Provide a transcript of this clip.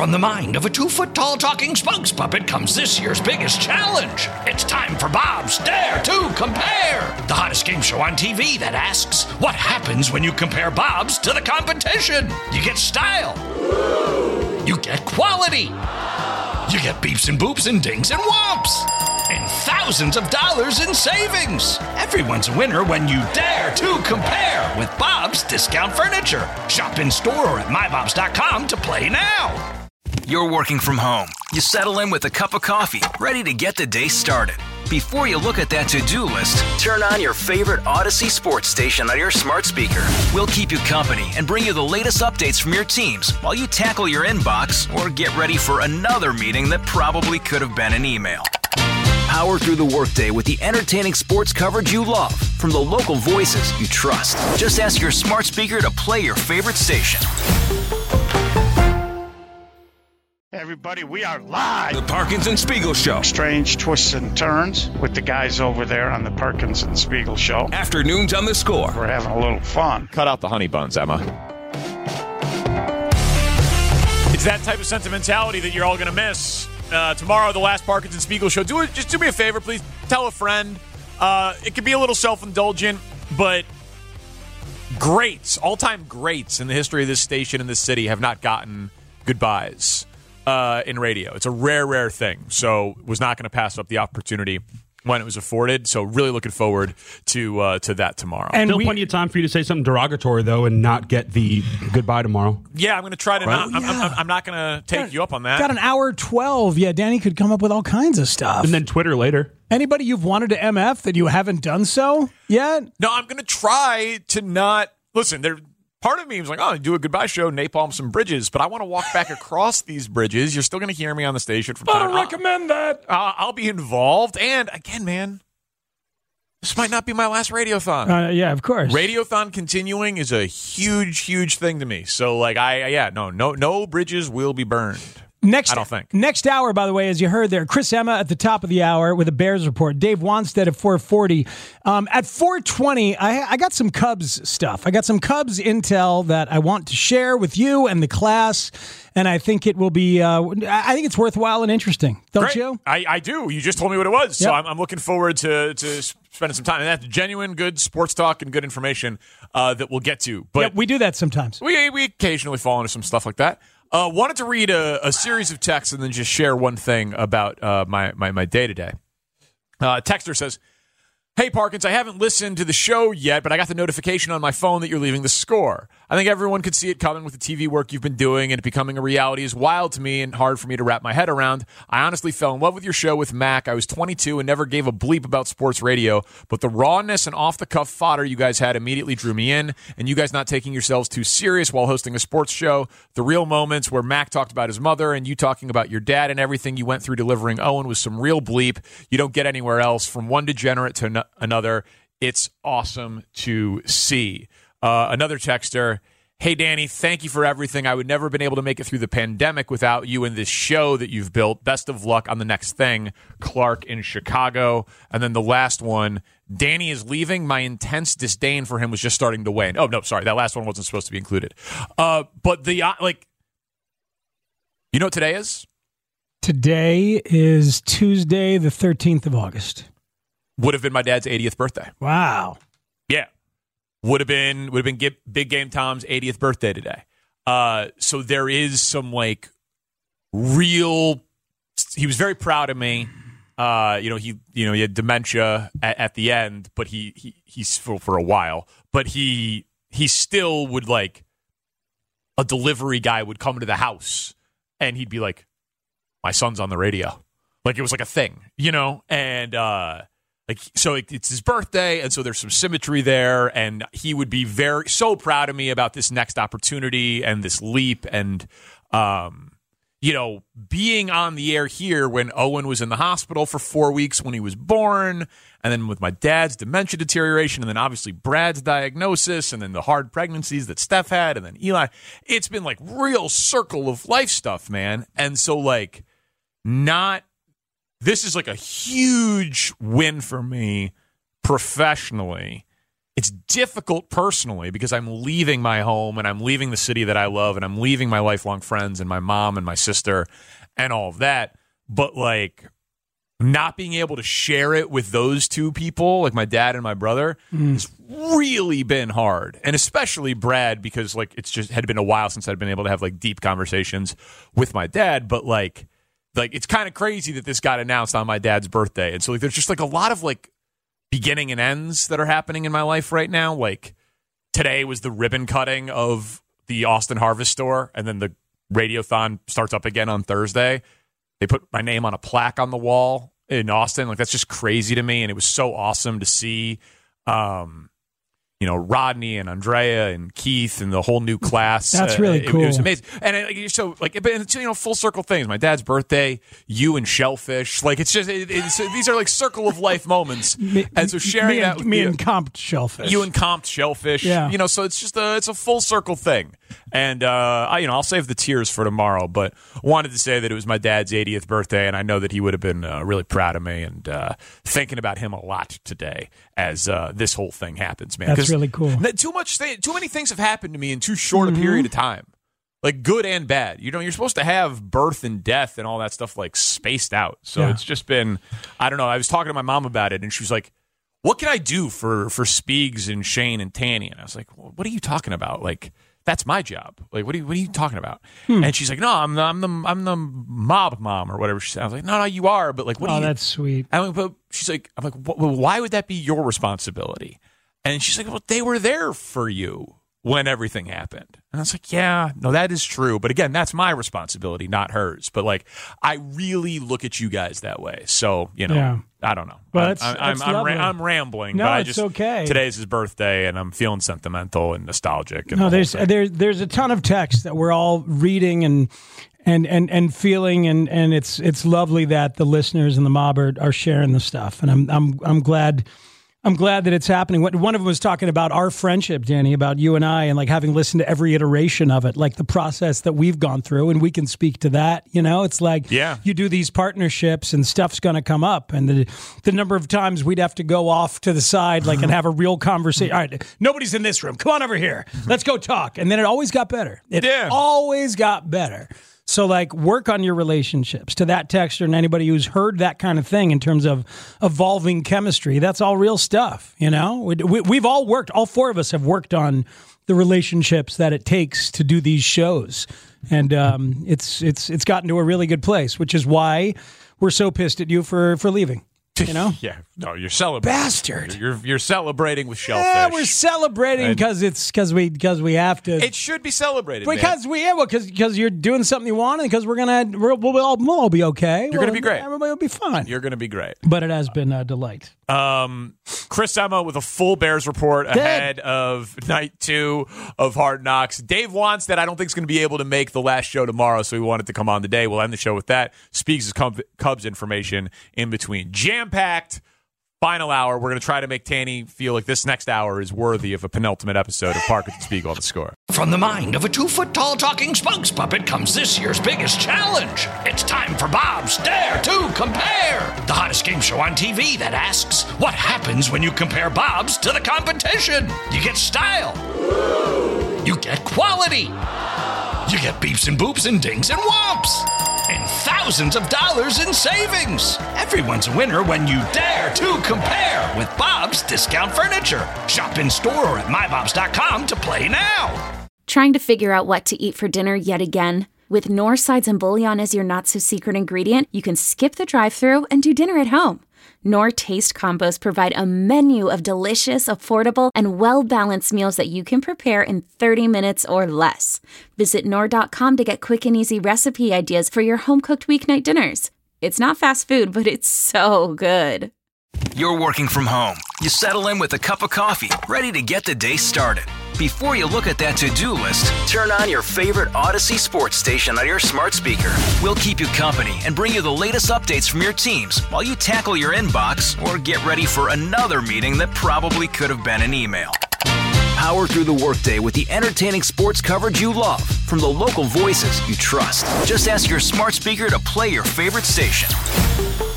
From the mind of a 2-foot-tall talking spokes puppet comes this year's biggest challenge. It's time for Bob's Dare to Compare, the hottest game show on TV that asks, what happens when you compare Bob's to the competition? You get style. You get quality. You get beeps and boops and dings and whomps. And thousands of dollars in savings. Everyone's a winner when you dare to compare with Bob's Discount Furniture. Shop in store or at mybobs.com to play now. You're working from home. You settle in with a cup of coffee, ready to get the day started. Before you look at that to-do list, turn on your favorite Odyssey sports station on your smart speaker. We'll keep you company and bring you the latest updates from your teams while you tackle your inbox or get ready for another meeting that probably could have been an email. Power through the workday with the entertaining sports coverage you love from the local voices you trust. Just ask your smart speaker to play your favorite station. Everybody, we are live. The Parkins and Spiegel Show. Strange twists and turns with the guys over there on the Parkins and Spiegel Show. Afternoons on the Score. We're having a little fun. Cut out the honey buns, Emma. It's that type of sentimentality that you're all going to miss. Tomorrow, the last Parkins and Spiegel Show. Just do me a favor, please. Tell a friend. It could be a little self-indulgent, but greats, all-time greats in the history of this station in this city have not gotten goodbyes in radio. It's a rare thing. So was not going to pass up the opportunity when it was afforded. So really looking forward to that tomorrow. And still plenty of time for you to say something derogatory, though, and not get the goodbye tomorrow. Yeah, I'm going to try to not. I'm not going to take you up on that. Got an hour 12. Yeah, Danny could come up with all kinds of stuff. And then Twitter later. Anybody you've wanted to MF that you haven't done so yet? No, I'm going to try to not. Listen, part of me was like, oh, do a goodbye show, napalm some bridges, but I want to walk back across these bridges. You're still going to hear me on the station from time. I don't recommend that. I'll be involved. And again, man, this might not be my last Radiothon. Yeah, of course. Radiothon continuing is a huge thing to me. So, like, no bridges will be burned. I don't think. Next hour, by the way, as you heard there, Chris Emma at the top of the hour with a Bears report. Dave Wanstead at 4:40. At 4:20, I got some Cubs stuff. I got some Cubs intel that I want to share with you and the class, and I think it will be. I think it's worthwhile and interesting. Don't you? I do. You just told me what it was, so I'm looking forward to spending some time. And that's genuine, good sports talk and good information that we'll get to. But we do that sometimes. We occasionally fall into some stuff like that. Wanted to read a series of texts and then just share one thing about my day-to-day. Texter says, hey, Parkins, I haven't listened to the show yet, but I got the notification on my phone that you're leaving the Score. I think everyone could see it coming with the TV work you've been doing, and it becoming a reality is wild to me and hard for me to wrap my head around. I honestly fell in love with your show with Mac. I was 22 and never gave a bleep about sports radio, but the rawness and off-the-cuff fodder you guys had immediately drew me in, and you guys not taking yourselves too serious while hosting a sports show. The real moments where Mac talked about his mother and you talking about your dad and everything you went through delivering Owen was some real bleep you don't get anywhere else, from one degenerate to another. It's awesome to see. Another texter, hey, Danny, thank you for everything. I would never have been able to make it through the pandemic without you and this show that you've built. Best of luck on the next thing. Clark in Chicago. And then the last one, Danny is leaving. My intense disdain for him was just starting to wane. Oh, no, sorry. That last one wasn't supposed to be included. But you know what today is? Today is Tuesday, the 13th of August. Would have been my dad's 80th birthday. Wow. Yeah. Would have been Big Game Tom's 80th birthday today. So there is some real. He was very proud of me. He had dementia at the end, but he's for a while. But he still would a delivery guy would come to the house and he'd be like, my son's on the radio. It was a thing, and. So it's his birthday, and so there's some symmetry there, and he would be so proud of me about this next opportunity and this leap, and being on the air here when Owen was in the hospital for 4 weeks when he was born, and then with my dad's dementia deterioration, and then obviously Brad's diagnosis, and then the hard pregnancies that Steph had, and then Eli. It's been real circle of life stuff, man, and so This is a huge win for me professionally it's difficult personally because I'm leaving my home and I'm leaving the city that I love and I'm leaving my lifelong friends and my mom and my sister and all of that. But like not being able to share it with those two people, like my dad and my brother, has really been hard. And especially Brad, because like it's just had been a while since I'd been able to have like deep conversations with my dad. But like it's kind of crazy that this got announced on my dad's birthday. And so like there's just like a lot of like beginning and ends that are happening in my life right now. Like today was the ribbon cutting of the Austin Harvest Store, and then the Radiothon starts up again on Thursday. They put my name on a plaque on the wall in Austin. Like that's just crazy to me, and it was so awesome to see Rodney and Andrea and Keith and the whole new class. That's really cool. It was amazing. And so like it's full circle things. My dad's birthday, you and Shellfish. Like it's just these are like circle of life moments. And so sharing that with me and comped Shellfish. You and comped Shellfish. Yeah. So it's just it's a full circle thing. And I'll save the tears for tomorrow, but wanted to say that it was my dad's 80th birthday, and I know that he would have been really proud of me and thinking about him a lot today as this whole thing happens, man. That's really cool. Too many things have happened to me in too short a period of time, like good and bad. You're supposed to have birth and death and all that stuff like spaced out. So It's just been, I don't know. I was talking to my mom about it, and she was like, "What can I do for Speegs and Shane and Tanny?" And I was like, well, "What are you talking about? Like, that's my job. Like, what are you talking about?" And she's like, "No, I'm the mob mom or whatever." She said. I was like, "No, you are." But like, what? Oh, that's sweet. But she's like, "I'm like, why would that be your responsibility?" And she's like, "Well, they were there for you when everything happened." And I was like, "Yeah, no, that is true. But again, that's my responsibility, not hers. But like, I really look at you guys that way. So I don't know. Well, I'm rambling. No, but it's okay. Today's his birthday, and I'm feeling sentimental and nostalgic. And no, there's a ton of text that we're all reading and feeling, and it's lovely that the listeners and the mob are sharing the stuff, and I'm glad. I'm glad that it's happening. One of them was talking about our friendship, Danny, about you and I, and like having listened to every iteration of it, like the process that we've gone through, and we can speak to that. It's like you do these partnerships and stuff's going to come up, and the number of times we'd have to go off to the side, like, and have a real conversation. All right, nobody's in this room. Come on over here. Let's go talk. And then it always got better. It always got better. So, like, work on your relationships. To that texter and anybody who's heard that kind of thing in terms of evolving chemistry, that's all real stuff, We've all worked, all four of us have worked on the relationships that it takes to do these shows. And it's gotten to a really good place, which is why we're so pissed at you for leaving. Yeah, no, you're celebrating, bastard. You're celebrating with Shellfish. Yeah, we're celebrating because we have to. It should be celebrated because you're doing something you want, and because we'll all be okay. You're gonna be great. Everybody will be fine. You're gonna be great. But it has been a delight. Chris Emma with a full Bears report ahead of night 2 of Hard Knocks. Dave Wanstead, I don't think is going to be able to make the last show tomorrow, so he wanted to come on today. We'll end the show with that. Speaks Cubs information in between. Jam-packed final hour. We're going to try to make Tanny feel like this next hour is worthy of a penultimate episode of Parkins and Spiegel on the Score. From the mind of a 2-foot-tall talking spokes puppet comes this year's biggest challenge. It's time for Bob's Dare to Compare, the hottest game show on TV that asks, what happens when you compare Bob's to the competition? You get style. You get quality. You get beeps and boops and dings and whomps. And thousands of dollars in savings. Everyone's a winner when you dare to compare with Bob's Discount Furniture. Shop in store or at mybobs.com to play now. Trying to figure out what to eat for dinner yet again? With Knorr sides and bouillon as your not-so-secret ingredient, you can skip the drive-thru and do dinner at home. Knorr Taste Combos provide a menu of delicious, affordable, and well-balanced meals that you can prepare in 30 minutes or less. Visit Knorr.com to get quick and easy recipe ideas for your home-cooked weeknight dinners. It's not fast food, but it's so good. You're working from home. You settle in with a cup of coffee, ready to get the day started. Before you look at that to-do list, turn on your favorite Odyssey sports station on your smart speaker. We'll keep you company and bring you the latest updates from your teams while you tackle your inbox or get ready for another meeting that probably could have been an email. Power through the workday with the entertaining sports coverage you love from the local voices you trust. Just ask your smart speaker to play your favorite station.